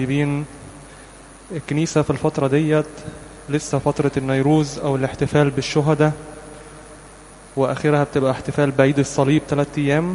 طيبين. الكنيسة في الفترة ديت لسه فترة النيروز أو الاحتفال بالشهداء، وآخرها بتبقى احتفال بعيد الصليب 3 أيام.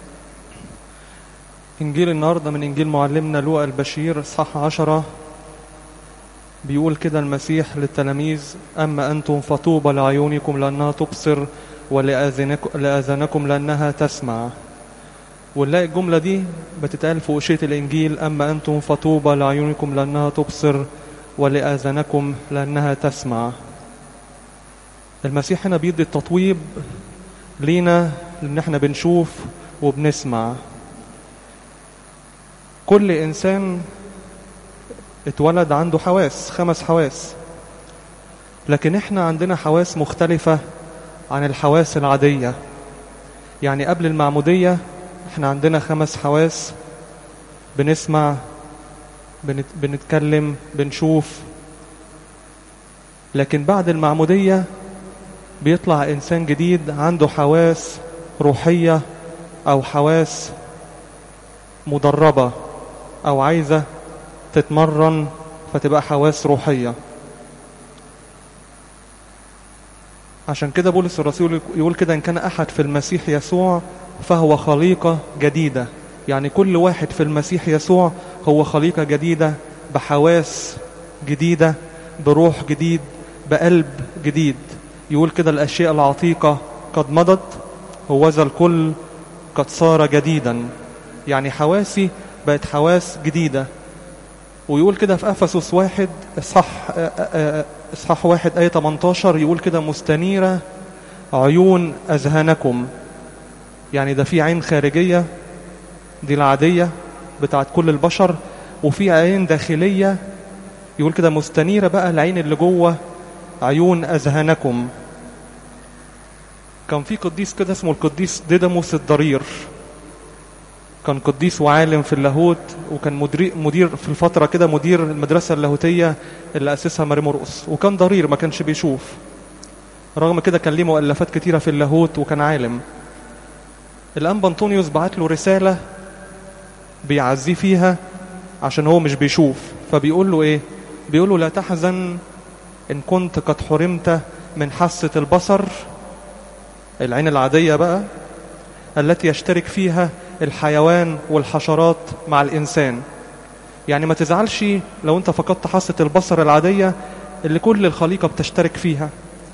إنجيل النهاردة من إنجيل معلمنا لوقا البشير إصحاح 10. بيقول كده المسيح للتلاميذ: أما أنتم فطوبى لعيونكم لأنها تبصر، ولآذانكم لأنها تسمع. ونلاقي الجملة دي بتتقال في أشية الإنجيل: أما أنتم فطوبى لعيونكم لأنها تبصر، ولآذانكم لأنها تسمع. المسيح هنا بيدي التطويب لينا لأن احنا بنشوف وبنسمع. كل إنسان اتولد عنده حواس، 5 حواس، لكن احنا عندنا حواس مختلفة عن الحواس العادية. يعني قبل المعمودية احنا عندنا 5 حواس: بنسمع، بنتكلم، بنشوف. لكن بعد المعمودية بيطلع إنسان جديد عنده حواس روحية أو حواس مدربة أو عايزة تتمرن فتبقى حواس روحية. عشان كده بولس الرسول يقول كده: إن كان أحد في المسيح يسوع فهو خليقة جديدة. يعني كل واحد في المسيح يسوع هو خليقة جديدة، بحواس جديدة، بروح جديد، بقلب جديد. يقول كده: الأشياء العتيقة قد مضت، هوذا الكل قد صار جديدا. يعني حواسي بقت حواس جديدة. ويقول كده في أفسس 1 إصحاح 1 آية 18، يقول كده: مستنيرة عيون أذهانكم. يعني ده في عين خارجية دي العادية بتاعت كل البشر، وفي عين داخلية يقول كده مستنيرة بقى العين اللي جوه عيون أذهانكم. كان في قديس كده اسمه القديس ديدموس الضرير، كان قديس وعالم في اللاهوت، وكان مدير في الفترة كده، مدير المدرسة اللاهوتية اللي أسسها ماري مرقس، وكان ضرير ما كانش بيشوف. رغم كده كان ليه مؤلفات كتيرة في اللاهوت وكان عالم. الأنبا أنطونيوس بعت له رسالة بيعزيه فيها عشان هو مش بيشوف. فبيقول له إيه؟ بيقول له: لا تحزن إن كنت قد حرمت من حاسة البصر، العين العادية بقى التي يشترك فيها الحيوان والحشرات مع الإنسان. يعني ما تزعلش لو أنت فقدت حاسة البصر العادية اللي كل الخليقة بتشترك فيها.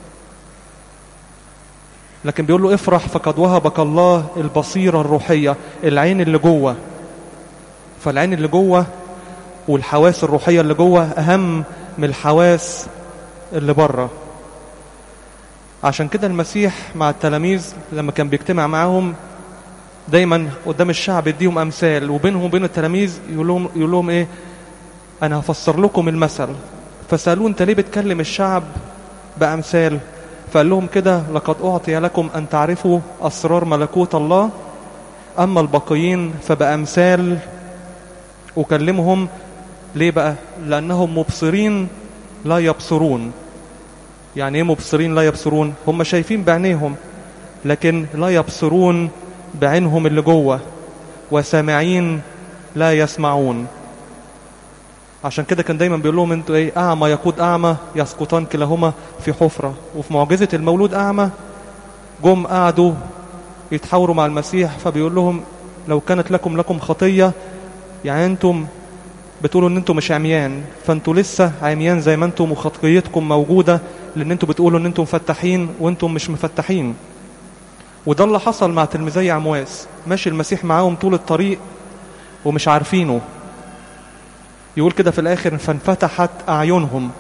لكن بيقول له: افرح فقد وهبك الله البصيرة الروحية، العين اللي جوه. فالعين اللي جوه والحواس الروحية اللي جوه أهم من الحواس اللي بره. عشان كده المسيح مع التلاميذ لما كان بيجتمع معاهم دايما قدام الشعب يديهم أمثال، وبينهم وبين التلاميذ يقول لهم إيه؟ أنا هفسر لكم المثل. فسألوه: أنت ليه بتكلم الشعب بأمثال؟ فقال لهم كده: لقد أعطي لكم أن تعرفوا أسرار ملكوت الله، أما الباقيين فبأمثال أكلمهم. ليه بقى؟ لأنهم مبصرين لا يبصرون. يعني إيه مبصرين لا يبصرون؟ هم شايفين بعينيهم لكن لا يبصرون بعينهم اللي جوه، وسامعين لا يسمعون. عشان كده كان دايما بيقول لهم: انتوا ايه؟ اعمى يقود اعمى، يسقطان كلاهما في حفرة. وفي معجزة المولود اعمى جم قعدوا يتحاوروا مع المسيح، فبيقول لهم: لو كانت لكم خطية، يعني انتم بتقولوا ان انتم مش عميان، فانتوا لسه عميان زي ما انتم، وخطيتكم موجودة، لان انتم بتقولوا ان انتم مفتحين وانتم مش مفتحين. وده اللي حصل مع تلميذي عمواس. ماشي المسيح معاهم طول الطريق ومش عارفينه. يقول كده في الآخر: فانفتحت أعينهم.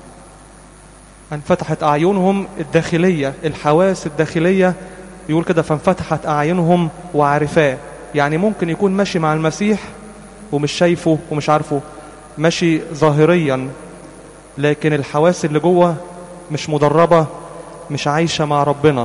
انفتحت أعينهم الداخلية، الحواس الداخلية. يقول كده: فانفتحت أعينهم وعرفاه. يعني ممكن يكون ماشي مع المسيح ومش شايفه ومش عارفه، ماشي ظاهريا، لكن الحواس اللي جوه مش مدربة، مش عايشة مع ربنا.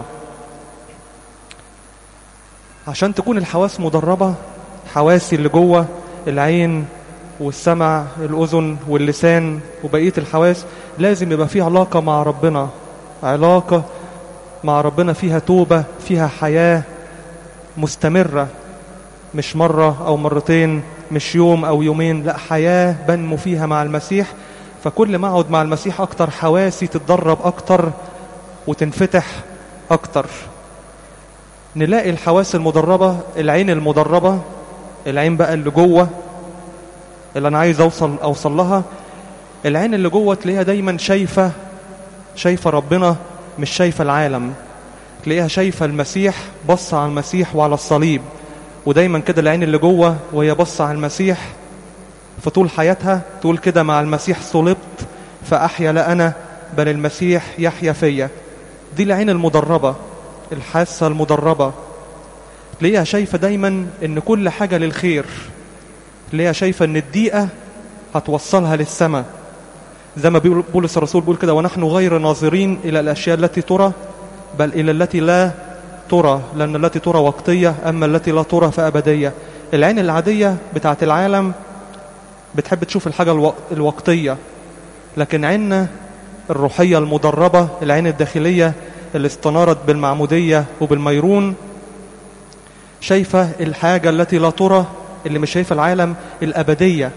عشان تكون الحواس مدربة، حواسي اللي جوه العين والسمع، الأذن واللسان وبقية الحواس، لازم يبقى فيه علاقة مع ربنا، علاقة مع ربنا فيها توبة، فيها حياة مستمرة، مش مرة أو مرتين مش يوم أو يومين، لا حياة بنمو فيها مع المسيح. فكل ما أقعد مع المسيح أكتر حواسي تتدرب أكتر وتنفتح أكتر. نلاقي الحواس المدربة، العين المدربة، العين بقى اللي جوه اللي أنا عايز أوصل لها. العين اللي جوه تلاقيها دايما شايفة ربنا، مش شايفة العالم. تلاقيها شايفة المسيح، بص على المسيح وعلى الصليب. ودايما كده العين اللي جوه وهي بص على المسيح في طول حياتها تقول كده: مع المسيح صلبت فأحيا لا أنا بل المسيح يحيا فيا. دي العين المدربة، الحاسة المدربة. تلاقيها شايفة دايما ان كل حاجة للخير. تلاقيها شايفة ان الدقيقة هتوصلها للسماء، زي ما بولس الرسول بيقول كده: ونحن غير ناظرين إلى الأشياء التي ترى بل إلى التي لا ترى، لأن التي ترى وقتية أما التي لا ترى فأبدية. العين العادية بتاعت العالم بتحب تشوف الحاجة الوقتية، لكن عيننا الروحية المدربة، العين الداخلية اللي استنارت بالمعمودية وبالميرون، شايفة الحاجة التي لا ترى، اللي مش شايفة العالم، الأبدية.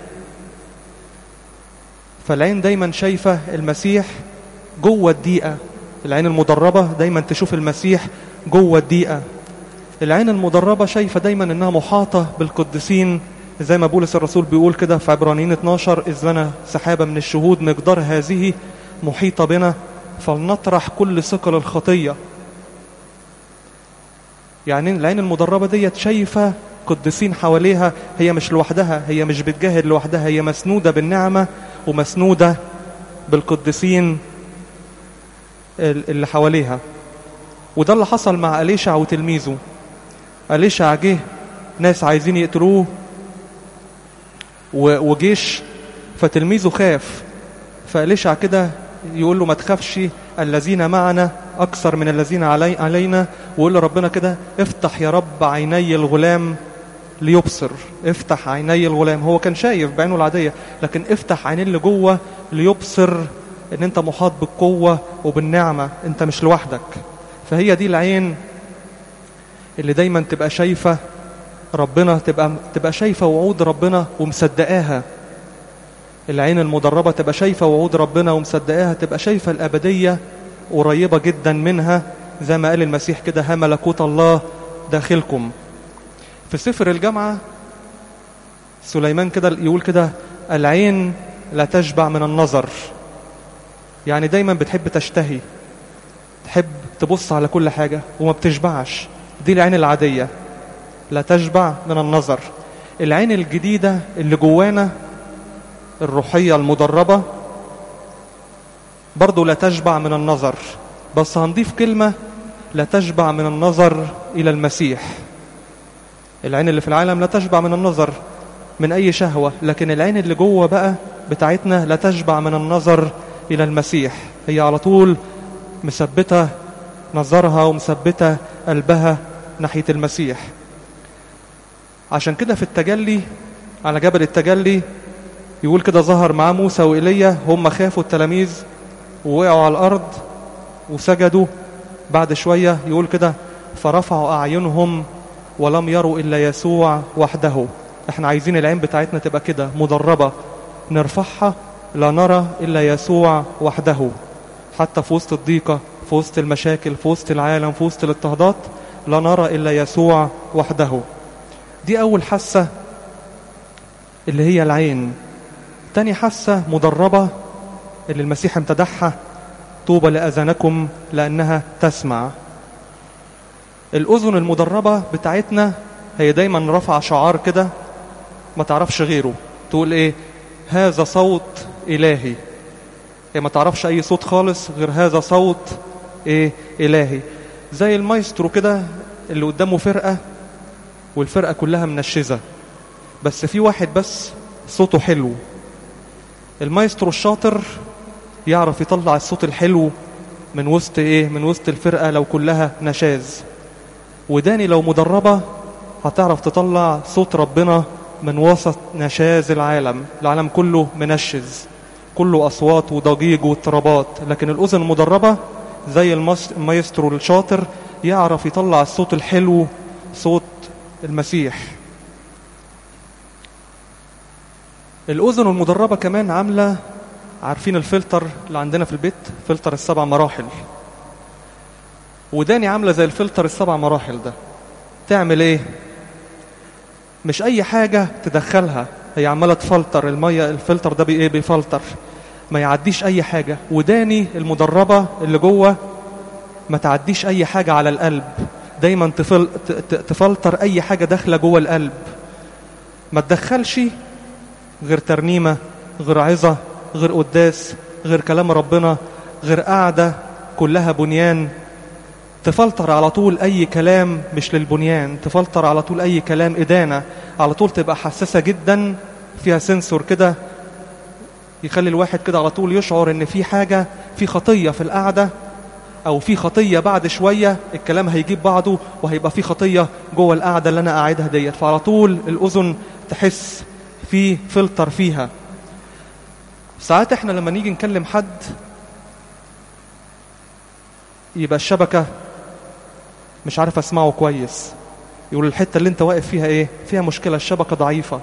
فالعين دايما شايفة المسيح جوه الدقيقة. العين المدربة دايما تشوف المسيح جوه الدقيقة. العين المدربة شايفة دايما انها محاطة بالقديسين، زي ما بولس الرسول بيقول كده في عبرانيين 12: إذ لنا سحابة من الشهود مقدار هذه محيطة بنا فلنطرح كل ثقل الخطية. يعني العين المدربة دي شايفة قديسين حواليها، هي مش لوحدها، هي مش بتجاهد لوحدها، هي مسنودة بالنعمة ومسنودة بالقديسين اللي حواليها. وده اللي حصل مع أليشع وتلميذه. أليشع جه ناس عايزين يقتلوه وجيش، فتلميذه خاف. فأليشع كده يقول له: ما تخافش، الذين معنا أكثر من الذين علينا. ويقول له ربنا كده: افتح يا رب عيني الغلام ليبصر. افتح عيني الغلام. هو كان شايف بعينه العادية، لكن افتح عينيه اللي جوه ليبصر ان انت محاط بالقوة وبالنعمة، انت مش لوحدك. فهي دي العين اللي دايما تبقى شايفة ربنا، تبقى شايفة وعود ربنا ومصدقاها. العين المدربة تبقى شايفة وعود ربنا ومصدقاها، تبقى شايفة الأبدية قريبة جدا منها، زي ما قال المسيح كده: ها ملكوت الله داخلكم. في سفر الجامعة سليمان كده يقول كده: العين لا تشبع من النظر. يعني دايما بتحب تشتهي، تحب تبص على كل حاجة وما بتشبعش. دي العين العادية، لا تشبع من النظر. العين الجديدة اللي جوانا الروحية المدربة برضو لا تشبع من النظر، بس هنضيف كلمة: لا تشبع من النظر إلى المسيح. العين اللي في العالم لا تشبع من النظر من أي شهوة، لكن العين اللي جوه بقى بتاعتنا لا تشبع من النظر إلى المسيح. هي على طول مثبتة نظرها ومثبتة قلبها ناحية المسيح. عشان كده في التجلي على جبل التجلي يقول كده: ظهر معاه موسى وإيليا، هم خافوا التلاميذ ووقعوا على الأرض وسجدوا. بعد شوية يقول كده: فرفعوا أعينهم ولم يروا إلا يسوع وحده. احنا عايزين العين بتاعتنا تبقى كده مدربة، نرفعها لا نرى إلا يسوع وحده. حتى في وسط الضيقة، في وسط المشاكل، في وسط العالم، في وسط الاضطهادات، لا نرى إلا يسوع وحده. دي أول حاسة اللي هي العين. تاني حاسة مدربة اللي المسيح امتدحها: طوبى لأذانكم لأنها تسمع. الأذن المدربة بتاعتنا هي دايما رفع شعار كده ما تعرفش غيره، تقول ايه؟ هذا صوت إلهي. هي ما تعرفش أي صوت خالص غير هذا صوت ايه؟ إلهي. زي المايسترو كده اللي قدامه فرقة والفرقة كلها منشزة، بس في واحد بس صوته حلو. المايسترو الشاطر يعرف يطلع الصوت الحلو من وسط ايه؟ من وسط الفرقة لو كلها نشاز. وداني لو مدربة هتعرف تطلع صوت ربنا من وسط نشاز العالم. العالم كله منشز، كله أصوات وضجيج واضطرابات، لكن الأذن المدربة زي المايسترو الشاطر يعرف يطلع الصوت الحلو، صوت المسيح. الأذن المدربة كمان عاملة، عارفين الفلتر اللي عندنا في البيت، فلتر ال7 مراحل، وداني عاملة زي الفلتر ال7 مراحل ده. تعمل ايه؟ مش اي حاجة تدخلها، هي عمالة تفلتر المية، الفلتر ده بيفلتر، ما يعديش اي حاجة. وداني المدربة اللي جوه ما تعديش اي حاجة على القلب، دايما تفلتر اي حاجة داخلة جوه القلب، ما تدخلش غير ترنيمة، غير عظة، غير قداس، غير كلام ربنا، غير قعدة كلها بنيان. تفلتر على طول اي كلام مش للبنيان، تفلتر على طول اي كلام ادانة، على طول تبقى حساسة جدا، فيها سنسور كده يخلي الواحد كده على طول يشعر ان في حاجة، في خطية في القعدة، او في خطية بعد شوية الكلام هيجيب بعضه وهيبقى في خطية جوه القعدة اللي انا قاعدها ديت. فعلى طول الاذن تحس في فلتر فيها. ساعات احنا لما نيجي نكلم حد يبقى الشبكة مش عارف اسمعه كويس، يقول الحتة اللي انت واقف فيها ايه؟ فيها مشكلة، الشبكة ضعيفة.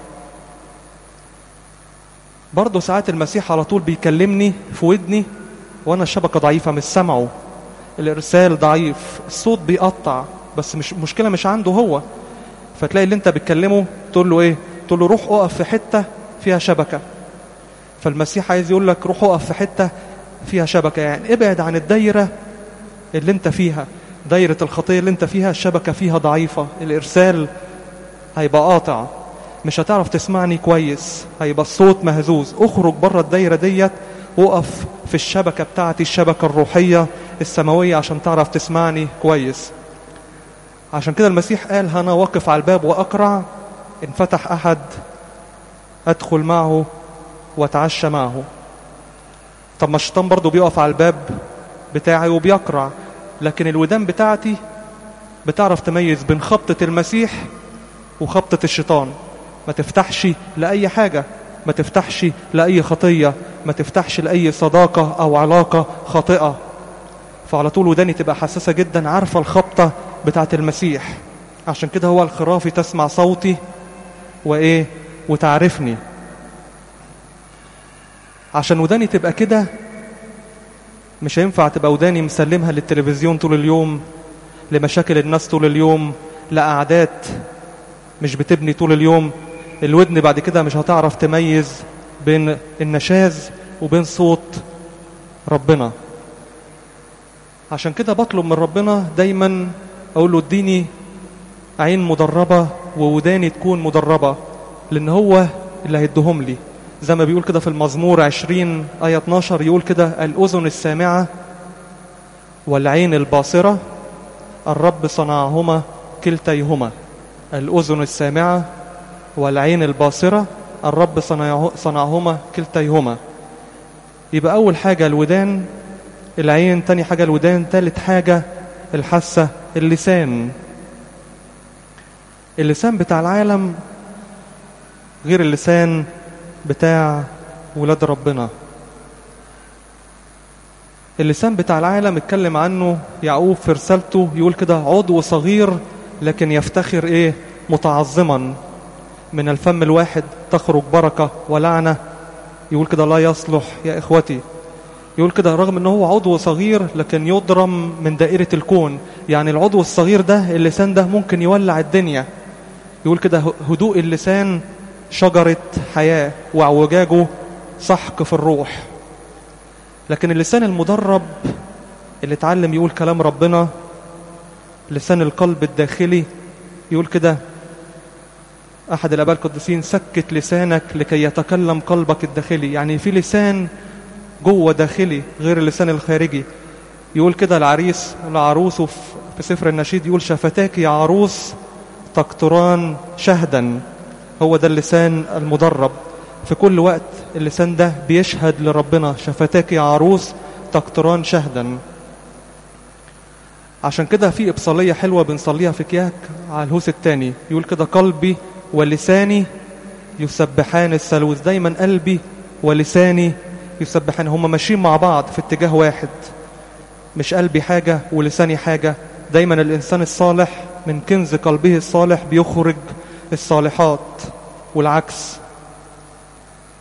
برضو ساعات المسيح على طول بيكلمني في ودني وانا الشبكة ضعيفة مش سمعه، الارسال ضعيف، الصوت بيقطع، بس مش مشكلة مش عنده هو. فتلاقي اللي انت بتكلمه تقول له ايه؟ تقول له روح اقف في حتة فيها شبكة. فالمسيح عايز يقول لك روح اقف في حتة فيها شبكة، يعني ابعد عن الدايرة اللي انت فيها، دايرة الخطية اللي انت فيها، الشبكة فيها ضعيفة، الارسال هيبقى قاطع، مش هتعرف تسمعني كويس، هيبقى الصوت مهزوز. اخرج بره الدايرة ديت، وقف في الشبكة بتاعتي، الشبكة الروحية السماوية، عشان تعرف تسمعني كويس. عشان كده المسيح قال أنا واقف على الباب وأقرع، إن فتح أحد أدخل معه وأتعشى معه. طب ما الشيطان برضو بيقف على الباب بتاعي وبيقرع، لكن الودان بتاعتي بتعرف تميز بين خبطة المسيح وخبطة الشيطان. ما تفتحش لأي حاجة، ما تفتحش لأي خطية، ما تفتحش لأي صداقة أو علاقة خاطئة. فعلى طول وداني تبقى حساسة جدا، عارفة الخبطة بتاعت المسيح. عشان كده هو الخرافي تسمع صوتي وإيه وتعرفني. عشان وداني تبقى كده مش هينفع تبقى وداني مسلمها للتلفزيون طول اليوم، لمشاكل الناس طول اليوم، لقعدات مش بتبني طول اليوم. الودن بعد كده مش هتعرف تميز بين النشاز وبين صوت ربنا. عشان كده بطلب من ربنا دايما، اقول له اديني عين مدربة ووداني تكون مدربة، لان هو اللي هيدهم لي. زي ما بيقول كده في المزمور 20 آية 12، يقول كده الأذن السامعة والعين الباصرة الرب صنعهما كلتيهما. الأذن السامعة والعين الباصرة الرب صنعهما كلتيهما. يبقى أول حاجة الودان، العين، تاني حاجة الودان، تالت حاجة الحاسة اللسان. اللسان بتاع العالم غير اللسان بتاع ولاد ربنا. اللسان بتاع العالم اتكلم عنه يعقوب في رسالته، يقول كده عضو صغير لكن يفتخر ايه؟ متعظما. من الفم الواحد تخرج بركة ولعنة. يقول كده لا يصلح يا إخوتي. يقول كده رغم أنه هو عضو صغير لكن يضرم من دائرة الكون. يعني العضو الصغير ده، اللسان ده، ممكن يولع الدنيا. يقول كده هدوء اللسان شجرة حياة وعوجاجه سحق في الروح. لكن اللسان المدرب اللي اتعلم يقول كلام ربنا، لسان القلب الداخلي، يقول كده أحد الآباء القديسين سكت لسانك لكي يتكلم قلبك الداخلي. يعني في لسان جوه داخلي غير اللسان الخارجي. يقول كده العريس لعروسه في سفر النشيد، يقول شفتاك يا عروس تقطران شهدا. هو ده اللسان المدرب. في كل وقت اللسان ده بيشهد لربنا، شفتاك يا عروس تقطران شهدا. عشان كده في إبصالية حلوة بنصليها في كياك على الهوس الثاني، يقول كده قلبي ولساني يسبحان الثالوث. دايما قلبي ولساني يسبحان، هما ماشيين مع بعض في اتجاه واحد، مش قلبي حاجة ولساني حاجة. دايما الإنسان الصالح من كنز قلبه الصالح بيخرج الصالحات، والعكس.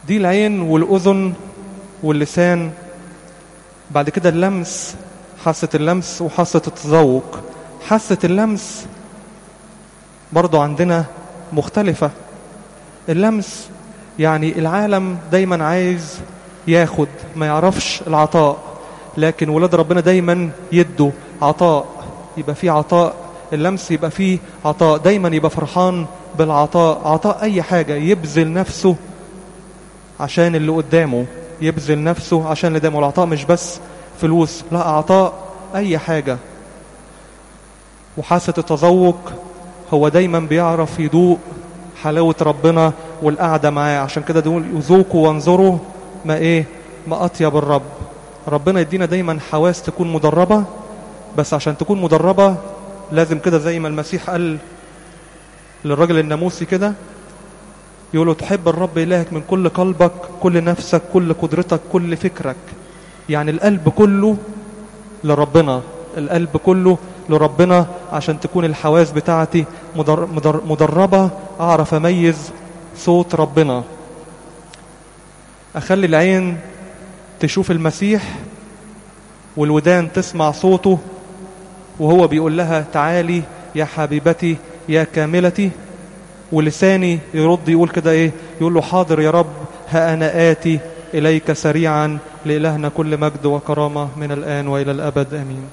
دي العين والأذن واللسان. بعد كده اللمس، حاسة اللمس وحاسة التذوق. حاسة اللمس برضو عندنا مختلفة. اللمس يعني العالم دايما عايز ياخد، ما يعرفش العطاء، لكن ولاد ربنا دايما يدوا عطاء، يبقى فيه عطاء. اللمس يبقى فيه عطاء، دايما يبقى فرحان بالعطاء، عطاء أي حاجة، يبذل نفسه عشان اللي قدامه، يبذل نفسه عشان اللي قدامه. العطاء مش بس فلوس، لا، عطاء أي حاجة. وحاسة التذوق هو دايما بيعرف يدوق حلاوة ربنا والقعدة معاه. عشان كده دول يذوقوا وانظروا ما أطيب الرب. ربنا يدينا دايما حواس تكون مدربة، بس عشان تكون مدربة لازم كده زي ما المسيح قال للراجل الناموسي كده، يقوله تحب الرب إلهك من كل قلبك، كل نفسك، كل قدرتك، كل فكرك. يعني القلب كله لربنا، القلب كله لربنا، عشان تكون الحواس بتاعتي مدربة، أعرف أميز صوت ربنا. أخلي العين تشوف المسيح، والودان تسمع صوته وهو بيقول لها تعالي يا حبيبتي يا كاملتي. ولساني يرد يقول كده يقول له حاضر يا رب، ها أنا آتي إليك سريعا. لإلهنا كل مجد وكرامة من الآن وإلى الأبد آمين.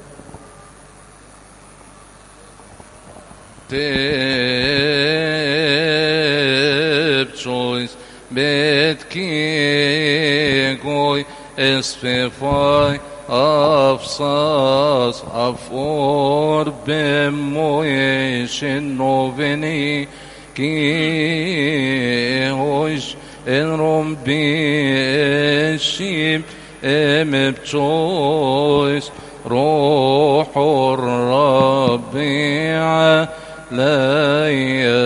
Tepchois betkigoi espefai afsas afor bemoishin noveni ki hoish enrom bishim emepchois روح الرب علي